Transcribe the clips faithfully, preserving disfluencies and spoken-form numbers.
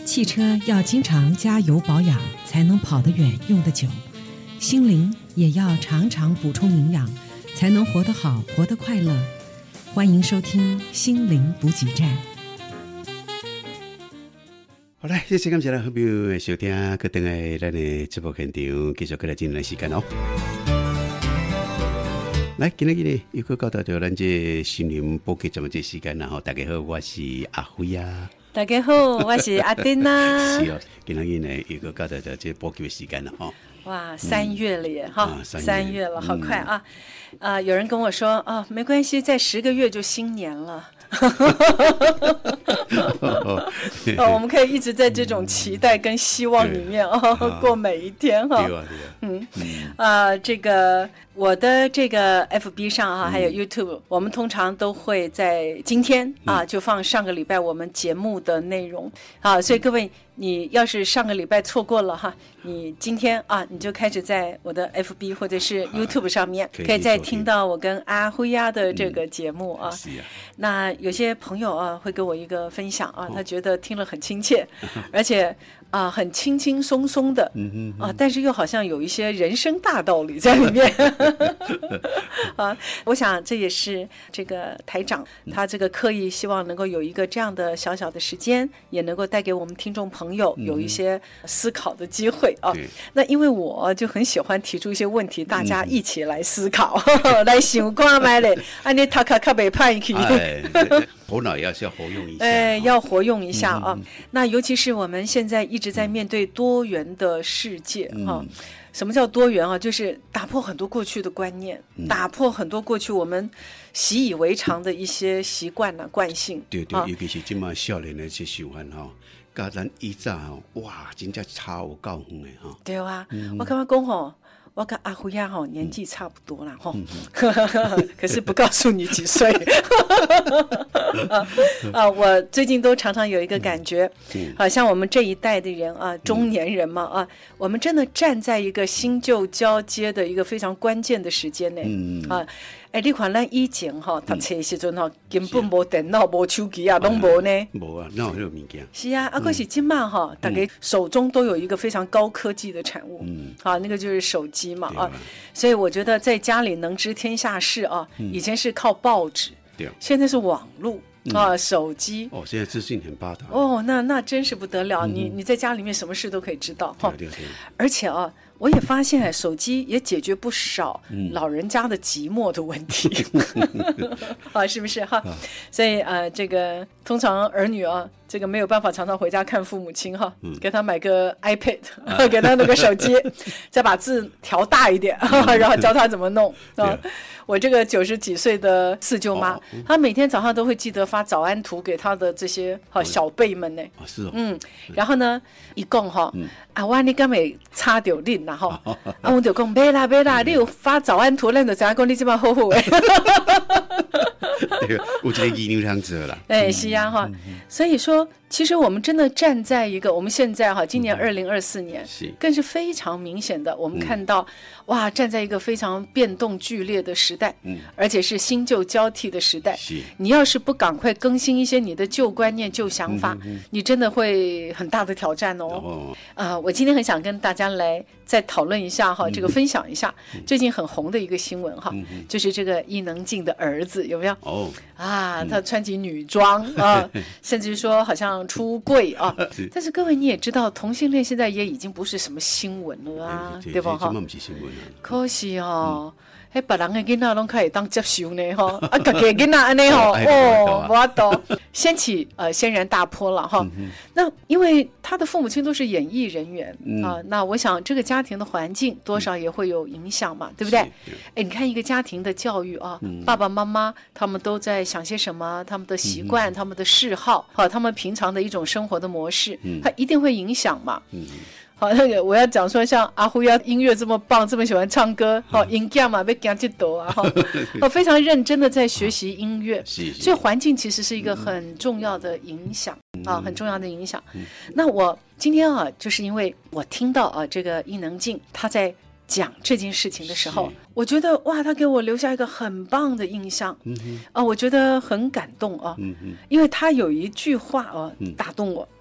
汽车要经常加油保养，才能跑得远用得久。心灵也要常常补充营养，才能活得好活得快乐。欢迎收听心灵补给站。 好嘞，谢谢感谢咱好朋友的收听，去等下咱的节目现场继续过来进行时间哦。来，今天呢又去到到咱这心灵补给站这时间啦吼，大家好，我是阿辉啊。 大家好，我是阿丁啊。 是哦，今天呢又去到到这补给的时间了吼。 哇，三月了耶哈、嗯啊！三月了，好快啊！啊、嗯呃，有人跟我说啊，没关系，再十个月就新年了。哦，我们可以一直在这种期待跟希望里面哦过每一天哈。对啊，对啊。嗯啊、呃，这个我的这个 F B 上啊，还有 YouTube，、嗯、我们通常都会在今天啊就放上个礼拜我们节目的内容啊，所以各位你要是上个礼拜错过了哈，你今天啊你就开始在我的 F B 或者是 YouTube 上面、啊、可以再听到我跟阿辉呀的这个节目啊。嗯、啊那有些朋友啊会给我一个分享啊，他觉得听了很亲切，哦、而且啊很轻轻松松的，嗯嗯啊，但是又好像有一些人生大道理在里面。啊，我想这也是这个台长他这个刻意希望能够有一个这样的小小的时间，也能够带给我们听众朋友有一些思考的机会啊。嗯、那因为我就很喜欢提出一些问题，大家一起来思考，嗯、来想看卖嘞，安尼他卡卡袂歹去。 头脑也是要活用一下， 哎，要活用一下啊。嗯、那尤其是我们现在一直在面对多元的世界啊。嗯什么叫多元啊？就是打破很多过去的观念，嗯、打破很多过去我们习以为常的一些习惯啊、惯性。 对对，啊、尤其是这么少年的这习惯哈，跟咱以前哈，哇，真正差有够远的哈。 对啊，嗯、我刚刚讲吼。我跟阿辉呀哈年纪差不多啦哈，嗯、可是不告诉你几岁。啊, 啊，我最近都常常有一个感觉，嗯、好像我们这一代的人啊，中年人嘛啊，我们真的站在一个新旧交接的一个非常关键的时间内、嗯、啊。哎，你看咱以前哈读册的时阵哈，根本无电脑、无手机啊，拢无呢。 无啊，哪有那个物件？ 是啊，啊，可是今嘛哈，大家手中都有一个非常高科技的产物，嗯，啊，那个就是手机嘛啊，所以我觉得在家里能知天下事啊，以前是靠报纸，对，现在是网络。啊，手机哦，现在资讯很发达哦，那那真是不得了，嗯、你你在家里面什么事都可以知道哈。对对对，而且啊，我也发现手机也解决不少老人家的寂寞的问题，嗯、啊，是不是哈？啊、所以呃，这个通常儿女啊，这个没有办法常常回家看父母亲哈，嗯、给他买个 iPad，、啊、给他那个手机，再把字调大一点，嗯、然后教他怎么弄啊。我这个九十几岁的四舅妈，哦嗯、她每天早上都会记得发早安图给她的这些好小辈们呢。 哦，是哦。 嗯，然后呢，一讲哈，嗯、啊，我你敢会差着恁啦哈，哦、啊，我就讲别啦别啦，嗯、你有发早安图，咱就知影讲你这么好好诶。 有这个遗留汤子了。 哎，是啊哈，嗯、所以说，其实我们真的站在一个，我们现在哈，今年二零二四年，是更是非常明显的，我们看到，嗯、哇，站在一个非常变动剧烈的时代，嗯，而且是新旧交替的时代。是，你要是不赶快更新一些你的旧观念、旧想法，嗯嗯、你真的会很大的挑战哦。哦，啊、呃，我今天很想跟大家来再讨论一下哈，嗯、这个分享一下、嗯、最近很红的一个新闻哈，嗯、就是这个伊能静的儿子有没有？哦，啊，他穿起女装啊，甚至说好像出柜啊。但是各位你也知道，同性恋现在也已经不是什么新闻了啊，对吧？哈，可惜哦。迄别人的囡仔拢可以当接受呢吼，啊，家己的囡仔安尼吼，哦，无法度，掀起呃轩然大波了哈。嗯、那因为他的父母亲都是演艺人员、嗯、啊，那我想这个家庭的环境多少也会有影响嘛，嗯、对不对？哎，你看一个家庭的教育啊，嗯、爸爸妈妈他们都在想些什么，他们的习惯、嗯、他们的嗜好，好、啊，他们平常的一种生活的模式，嗯、他一定会影响嘛。嗯好，那个我要讲说，像阿辉呀，音乐这么棒，这么喜欢唱歌，好，音乐嘛被讲去抖啊，哈，我非常认真的在学习音乐，所以环境其实是一个很重要的影响啊，很重要的影响。那我今天啊，就是因为我听到啊，这个伊能静她在讲这件事情的时候，我觉得哇，他给我留下一个很棒的印象，嗯、啊，我觉得很感动啊，嗯、因为他有一句话啊打动我。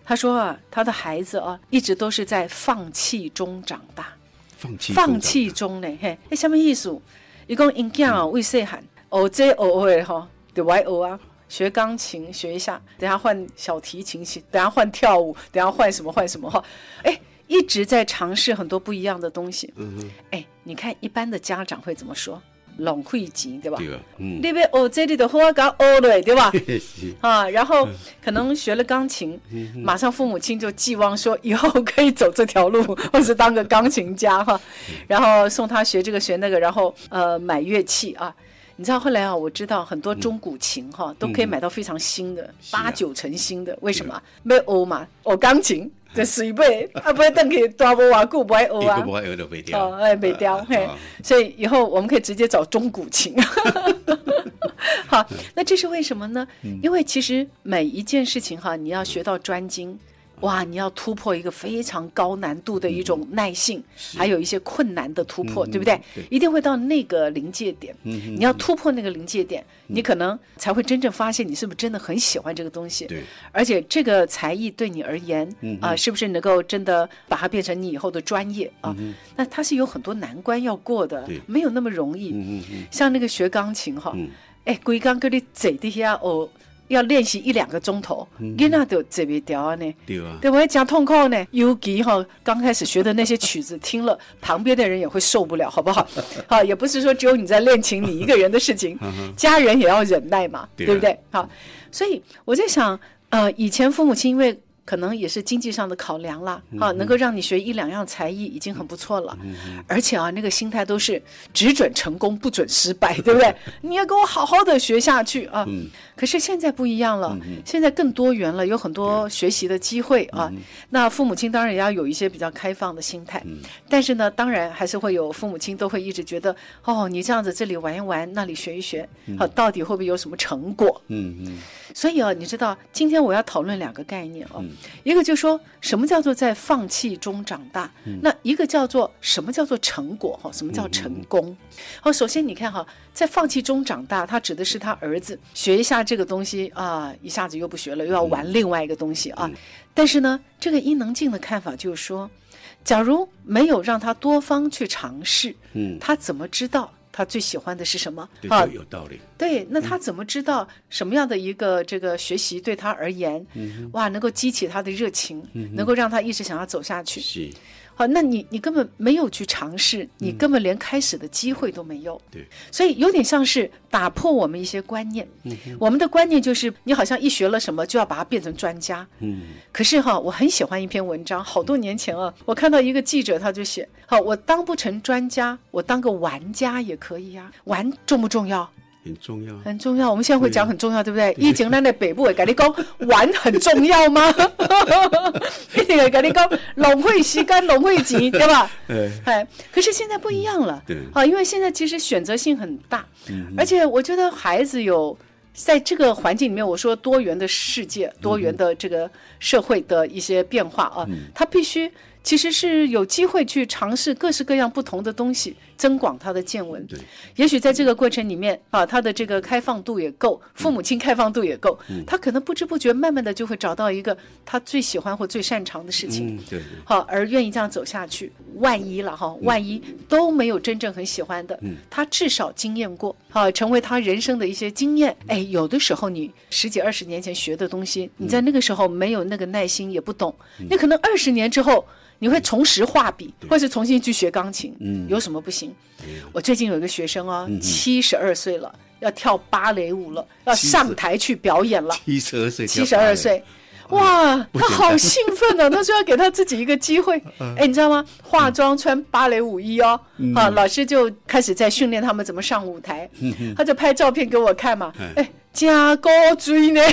他说啊，他的孩子啊，一直都是在放弃中长大。 放弃放弃中呢？嘿，那什么意思？一共因囝哦，为细汉学这学会哈，就爱学啊，学钢琴学一下，等下换小提琴，等下换跳舞，等下换什么换什么哈，哎，一直在尝试很多不一样的东西。嗯哼，哎，你看一般的家长会怎么说？浪费钱，对吧？对啊，嗯，你要学这里的好好搞学了，对吧？啊，然后可能学了钢琴，嗯、马上父母亲就寄望说以后可以走这条路，或是当个钢琴家哈。然后送他学这个学那个，然后呃买乐器啊。你知道后来啊，我知道很多中古琴哈、嗯、都可以买到非常新的，八、嗯、九成新的。为什么？要学嘛，学钢琴。就随便啊，不会等去大无偌久不爱学啊， 不爱学就袂掉， 哦，哎，袂掉，嘿、哦，所以以后我们可以直接找中古琴。好，那这是为什么呢？嗯、因为其实每一件事情哈，你要学到专精。哇，你要突破一个非常高难度的一种耐性，嗯、还有一些困难的突破，嗯、对不对？对，一定会到那个临界点。嗯、你要突破那个临界点，嗯、你可能才会真正发现你是不是真的很喜欢这个东西。对，而且这个才艺对你而言，嗯、啊，是不是能够真的把它变成你以后的专业啊？嗯、那它是有很多难关要过的，没有那么容易。嗯、像那个学钢琴哈，哎、嗯，规钢跟你坐底下哦。要练习一两个钟头，囡仔就坐不掉呢，对啊，对不对？讲痛苦呢，尤其哈刚开始学的那些曲子，听了旁边的人也会受不了，好不好？好，也不是说只有你在练琴，你一个人的事情，家人也要忍耐嘛，对不对？好，所以我在想，呃，以前父母亲因为可能也是经济上的考量啦，啊，能够让你学一两样才艺已经很不错了，而且啊，那个心态都是只准成功不准失败，对不对？你要给我好好的学下去啊！可是现在不一样了，现在更多元了，有很多学习的机会啊。那父母亲当然也要有一些比较开放的心态，但是呢，当然还是会有父母亲都会一直觉得，哦，你这样子这里玩一玩，那里学一学，好，到底会不会有什么成果？嗯嗯。所以啊，你知道，今天我要讨论两个概念哦。一个就是说什么叫做在放弃中长大，嗯、那一个叫做什么叫做成果哈？什么叫成功？好、嗯，首先你看哈，在放弃中长大，他指的是他儿子学一下这个东西啊，一下子又不学了，又要玩另外一个东西啊。嗯、但是呢，这个伊能静的看法就是说，假如没有让他多方去尝试，嗯，他怎么知道他最喜欢的是什么？ 对，啊、有道理。 对，那他怎么知道什么样的一个这个学习对他而言，嗯、哇，能够激起他的热情，嗯、能够让他一直想要走下去？是。好，那你你根本没有去尝试，你根本连开始的机会都没有。对、嗯，所以有点像是打破我们一些观念。嗯，我们的观念就是你好像一学了什么就要把它变成专家。嗯，可是哈，我很喜欢一篇文章，好多年前啊，我看到一个记者他就写，好，我当不成专家，我当个玩家也可以啊。玩重不重要？ 很重要， 很重要。我们现在会讲很重要，对不对？以前咱的北部会跟你讲玩很重要吗？一定会跟你讲浪费时间、浪费钱，对吧？哎，可是现在不一样了，对，啊，因为现在其实选择性很大，嗯、而且我觉得孩子有在这个环境里面，我说多元的世界、多元的这个社会的一些变化啊，嗯、他必须。其实是有机会去尝试各式各样不同的东西，增广他的见闻。对，也许在这个过程里面啊，他的这个开放度也够，父母亲开放度也够，嗯、他可能不知不觉慢慢的就会找到一个他最喜欢或最擅长的事情。嗯、对，好，而愿意这样走下去。万一了哈，万一都没有真正很喜欢的，嗯、他至少经验过，好，成为他人生的一些经验。哎，有的时候你十几二十年前学的东西，你在那个时候没有那个耐心，也不懂，嗯、你可能二十年之后。你会重拾画笔，或是重新去学钢琴，嗯、有什么不行？嗯、我最近有一个学生哦，七十二岁了，要跳芭蕾舞了，要上台去表演了。 七十二岁， 七十二岁，哇，他好兴奋哦！他说要给他自己一个机会。哎，你知道吗？化妆穿芭蕾舞衣哦，嗯、啊，老师就开始在训练他们怎么上舞台。嗯、他就拍照片给我看嘛，哎，加高追呢。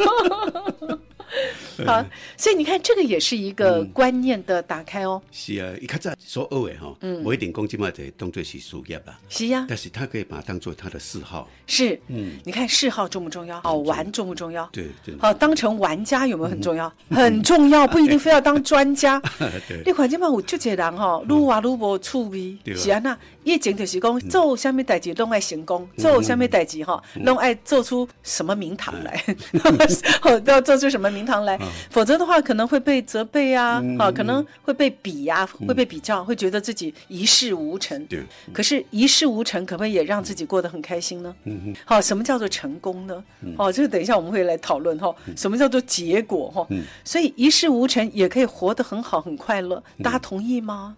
好，所以你看，这个也是一个观念的打开哦。 嗯、是啊，一较早所学的哈，嗯，不一定讲这么的当作是事业啊。 是呀、啊， 但是他可以把它当做他的嗜好。 是，嗯，你看嗜好重不重要？好玩重不重要？ 对对。 好，当成玩家有没有很重要？嗯、很重要，不一定非要当专家。对。你看这嘛有就这人哈，愈活愈无趣味。对。是啊，那以前就是讲做什么代志拢爱成功，做什么代志哈拢爱做出什么名堂来，都要做出什么名。 名堂来，否则的话可能会被责备啊，嗯、啊，可能会被比啊，会被比较，会觉得自己一事无成。对、嗯，可是一事无成，可不可以也让自己过得很开心呢？嗯好，什么叫做成功呢？嗯、哦，这个等一下我们会来讨论哈、哦，什么叫做结果哈、哦嗯？所以一事无成也可以活得很好很快乐，大家同意吗？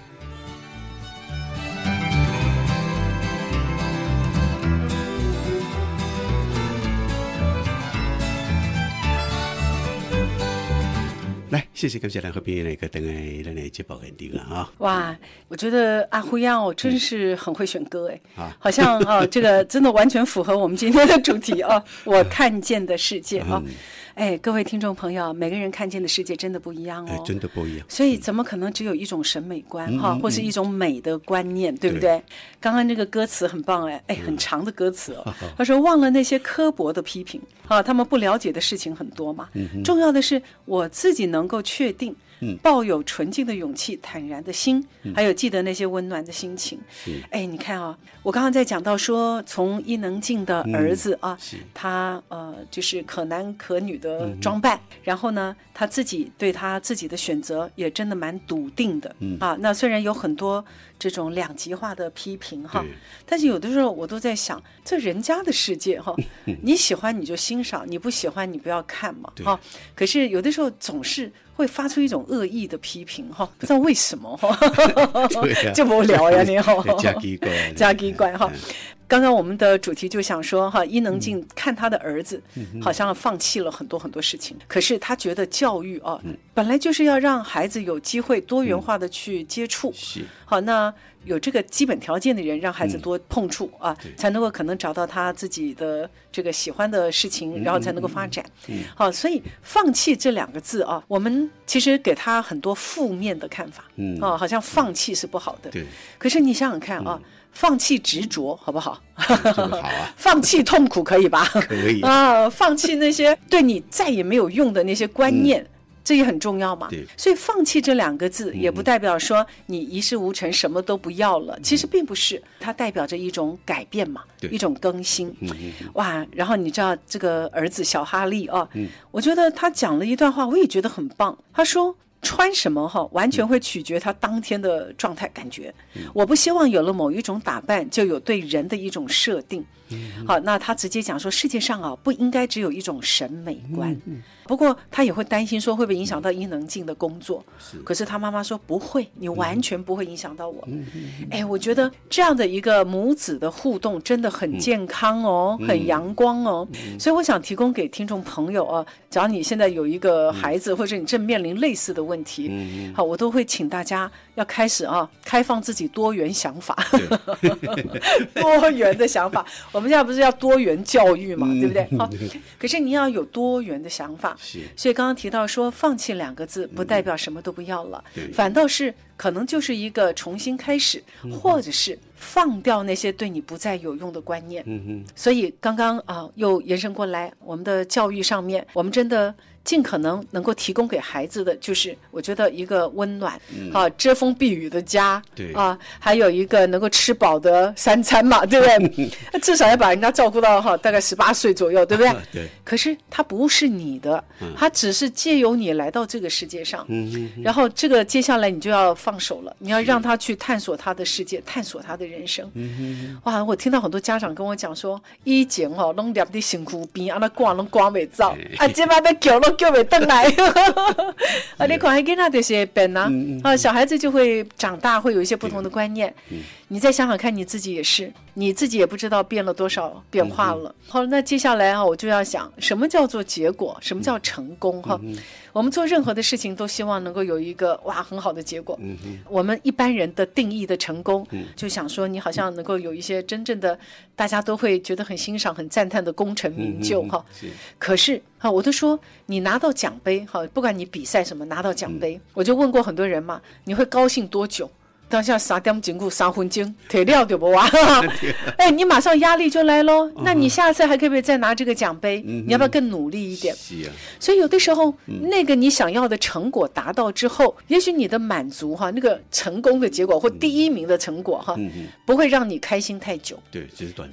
来，谢谢感谢咱和朋友那个等下咱来节目肯定了啊！ 哇，我觉得阿辉呀，我真是很会选歌哎、嗯，好像啊，这个真的完全符合我们今天的主题啊，我看见的世界啊。嗯哎，各位听众朋友，每个人看见的世界真的不一样哦， 哎、真的不一样。 所以怎么可能只有一种审美观哈、嗯，或是一种美的观念，嗯、对不对？刚刚那个歌词很棒哎，哎，很长的歌词哦。嗯、他说忘了那些刻薄的批评啊，他们不了解的事情很多嘛。嗯、重要的是我自己能够确定。嗯、抱有纯净的勇气、坦然的心，嗯、还有记得那些温暖的心情。哎，你看啊，我刚刚在讲到说，从伊能静的儿子、嗯、啊，他呃就是可男可女的装扮、嗯，然后呢，他自己对他自己的选择也真的蛮笃定的、嗯、啊。那虽然有很多这种两极化的批评哈，但是有的时候我都在想，这人家的世界哈，你喜欢你就欣赏，你不喜欢你不要看嘛哈。可是有的时候总是会发出一种恶意的批评哈，不知道为什么哈，就无聊呀你哈， 加奇怪， 加奇怪哈。刚刚我们的主题就想说哈，伊能静看他的儿子好像放弃了很多很多事情，可是他觉得教育啊，本来就是要让孩子有机会多元化的去接触，好，那有这个基本条件的人让孩子多碰触啊，才能够可能找到他自己的这个喜欢的事情，然后才能够发展。好，所以放弃这两个字啊，我们其实给他很多负面的看法，啊，好像放弃是不好的。对，可是你想想看啊。放弃执着好不好？ 好啊。 放弃痛苦可以吧？ 可以啊。放弃那些对你再也没有用的那些观念，嗯、这也很重要嘛。所以放弃这两个字，也不代表说你一事无成，什么都不要了。嗯、其实并不是，它代表着一种改变嘛，一种更新。嗯、哇，然后你知道这个儿子小哈利啊，嗯、我觉得他讲了一段话，我也觉得很棒。他说。穿什么哈，完全会取决他当天的状态感觉。嗯、我不希望有了某一种打扮，就有对人的一种设定。嗯、好，那他直接讲说，世界上啊，不应该只有一种审美观。嗯嗯、不过他也会担心说，会不会影响到伊能静的工作？是可是他妈妈说不会，你完全不会影响到我。嗯嗯、哎，我觉得这样的一个母子的互动真的很健康哦，嗯、很阳光哦。嗯、所以我想提供给听众朋友啊，只要你现在有一个孩子，嗯、或者你正面临类似的问题。问题，嗯、好，我都会请大家要开始啊，开放自己多元想法，多元的想法。我们现在不是要多元教育嘛，嗯、对不对？好，可是你要有多元的想法。所以刚刚提到说，放弃两个字，不代表什么都不要了，嗯、反倒是可能就是一个重新开始，嗯、或者是放掉那些对你不再有用的观念。嗯、所以刚刚啊，又延伸过来，我们的教育上面，我们真的。尽可能能够提供给孩子的，就是我觉得一个温暖、嗯、啊遮风避雨的家，对啊，还有一个能够吃饱的三餐嘛，对不对？至少要把人家照顾到哈，大概十八岁左右，对不对？对。可是他不是你的，他只是借由你来到这个世界上，嗯、然后这个接下来你就要放手了，你要让他去探索他的世界，探索他的人生。嗯、哇，我听到很多家长跟我讲说，以前哦，拢黏在身躯边，啊那挂拢挂袂走，啊，这摆要叫拢。叫不回来啊！你看，囡仔就是变啊，嗯嗯、啊，小孩子就会长大，会有一些不同的观念。嗯、你再想想看，你自己也是，你自己也不知道变了多少变化了。嗯、好，那接下来啊，我就要想，什么叫做结果？什么叫成功？哈、嗯，我们做任何的事情都希望能够有一个哇很好的结果。嗯、我们一般人的定义的成功，嗯、就想说你好像能够有一些真正的大家都会觉得很欣赏、很赞叹的功成名就哈。嗯、可是哈，我都说你拿到奖杯哈，不管你比赛什么拿到奖杯，嗯、我就问过很多人嘛，你会高兴多久？当下三点钟过三分钟，铁料对不哇？哎，你马上压力就来咯。那你下次还可不可以再拿这个奖杯？嗯、你要不要更努力一点？是啊。所以有的时候，嗯、那个你想要的成果达到之后，也许你的满足哈，那个成功的结果或第一名的成果哈，嗯、不会让你开心太久。 对，只是短暂。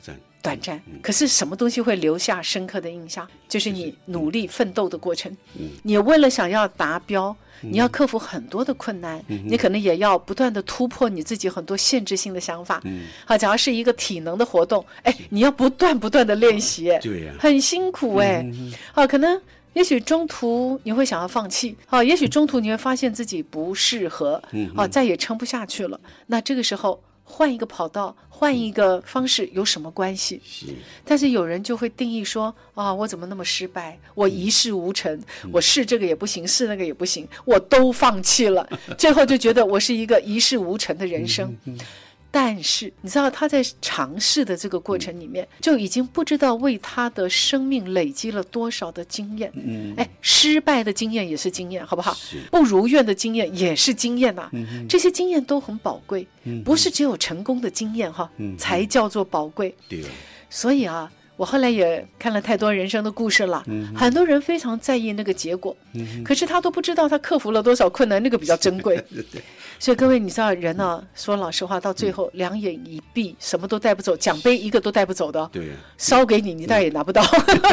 短暂，可是什么东西会留下深刻的印象？就是你努力奋斗的过程。你为了想要达标，你要克服很多的困难，你可能也要不断的突破你自己很多限制性的想法。好，假如是一个体能的活动，哎，你要不断不断的练习， 对呀， 很辛苦哎。好，可能也许中途你会想要放弃，啊，也许中途你会发现自己不适合，啊，再也撑不下去了。那这个时候换一个跑道，换一个方式有什么关系？是，但是有人就会定义说，啊，我怎么那么失败？我一事无成，嗯、我试这个也不行，试那个也不行，我都放弃了，最后就觉得我是一个一事无成的人生。嗯嗯嗯，但是你知道他在尝试的这个过程里面，就已经不知道为他的生命累积了多少的经验。嗯，哎，失败的经验也是经验，好不好？不如愿的经验也是经验呐、啊嗯。这些经验都很宝贵，嗯、不是只有成功的经验哈、嗯，才叫做宝贵。对，所以啊。我后来也看了太多人生的故事了、嗯、很多人非常在意那个结果、嗯、可是他都不知道他克服了多少困难，那个比较珍贵所以各位你知道人呢，说老实话到最后、嗯、两眼一闭什么都带不走，奖杯一个都带不走的，对，烧给你你当然也拿不到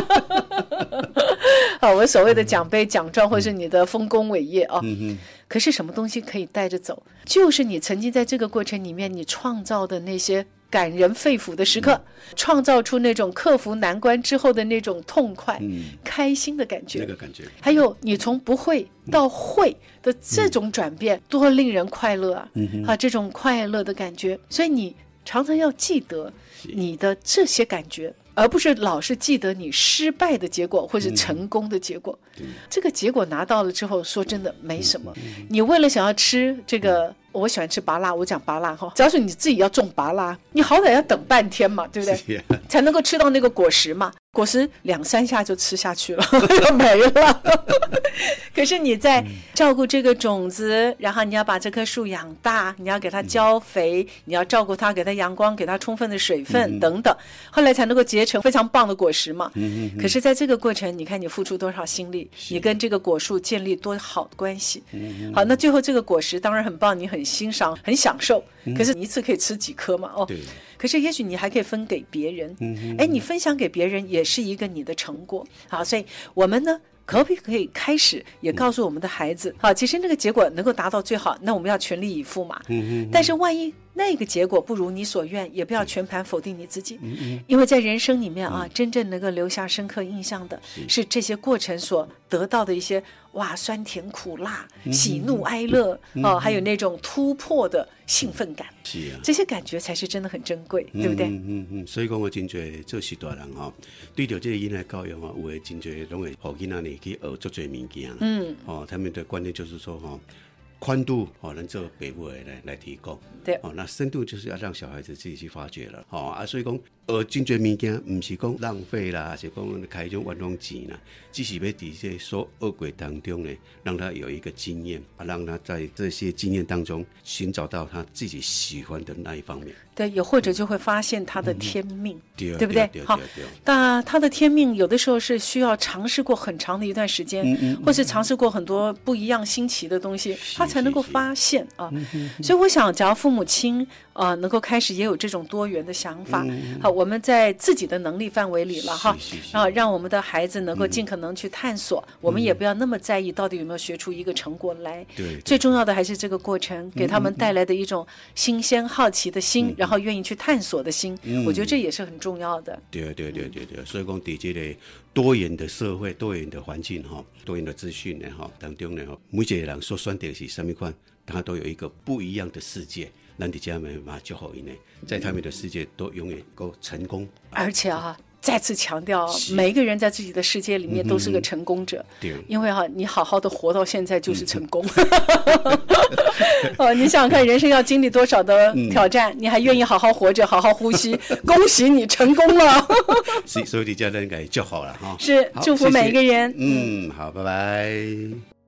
好，我所谓的奖杯奖状或是你的丰功伟业啊、嗯，可是什么东西可以带着走，就是你曾经在这个过程里面你创造的那些感人肺腑的时刻、嗯、创造出那种克服难关之后的那种痛快、嗯、开心的感觉，那个感觉，还有你从不会到会的这种转变、嗯、多令人快乐啊、嗯、啊，这种快乐的感觉，所以你常常要记得你的这些感觉，而不是老是记得你失败的结果或是成功的结果、嗯、这个结果拿到了之后说真的没什么、嗯、你为了想要吃这个、嗯，我喜欢吃芭乐，我讲芭乐哈，只要是你自己要种芭乐，你好歹要等半天嘛，对不对？啊、才能够吃到那个果实嘛。果实两三下就吃下去了，就没了。可是你在照顾这个种子，然后你要把这棵树养大，你要给它浇肥，嗯、你要照顾它，给它阳光，给它充分的水分、嗯、等等，后来才能够结成非常棒的果实嘛。嗯、可是在这个过程，你看你付出多少心力，你跟这个果树建立多好的关系。嗯、好，那最后这个果实当然很棒，你很欣赏很享受，可是你一次可以吃几颗嘛？哦，对。可是也许你还可以分给别人，嗯，哎，你分享给别人也是一个你的成果。好，所以我们呢可不可以开始也告诉我们的孩子，好，其实那个结果能够达到最好，那我们要全力以赴嘛。嗯，但是万一那个结果不如你所愿，也不要全盘否定你自己，嗯，因为在人生里面啊，嗯、真正能够留下深刻印象的是这些过程所得到的一些哇酸甜苦辣、嗯、喜怒哀乐、嗯、哦，还有那种突破的兴奋感，是啊，这些感觉才是真的很珍贵，嗯、对不对？嗯嗯嗯。 所以讲我真侪做时大人哈、哦，对着这个囡仔教育哈，有的真侪拢会互囡仔呢去学足侪物件，嗯，哦，他们的观念就是说哈。宽度哦，能做北部来来提供，对哦，那深度就是要让小孩子自己去发掘了，哦啊，所以讲呃，真侪物件不是讲浪费啦，还是讲开一种冤枉钱啦，只是要在这所恶鬼当中呢，让他有一个经验啊，让他在这些经验当中寻找到他自己喜欢的那一方面。 对，有或者就会发现他的天命，嗯、对, 对不对？好，那他的天命有的时候是需要尝试过很长的一段时间，嗯嗯、或是尝试过很多不一样新奇的东西，他才能够发现啊。嗯、所以我想，假如父母亲啊、呃、能够开始也有这种多元的想法，嗯、好，我们在自己的能力范围里了哈，啊，让我们的孩子能够尽可能去探索，嗯、我们也不要那么在意到底有没有学出一个成果来。对，最重要的还是这个过程给他们带来的一种新鲜好奇的心，嗯、然后愿意去探索的心，嗯、我觉得这也是很重要的。 对对对对对，所以讲在这个多元的社会、多元的环境哈、多元的资讯呢哈当中呢，每一个人所选择是什么款，他都有一个不一样的世界。咱的家们嘛就好，因为在他们的世界都永远够成功。 而且啊，再次强调，每一个人在自己的世界里面都是个成功者。对、嗯，因为哈、啊，你好好的活到现在就是成功。嗯、哦，你想想看，人生要经历多少的挑战，嗯、你还愿意好好活着、好好呼吸，恭喜你成功了。 是，所以你家人应该就好了哈。 是，祝福每一个人。 嗯，好，拜拜。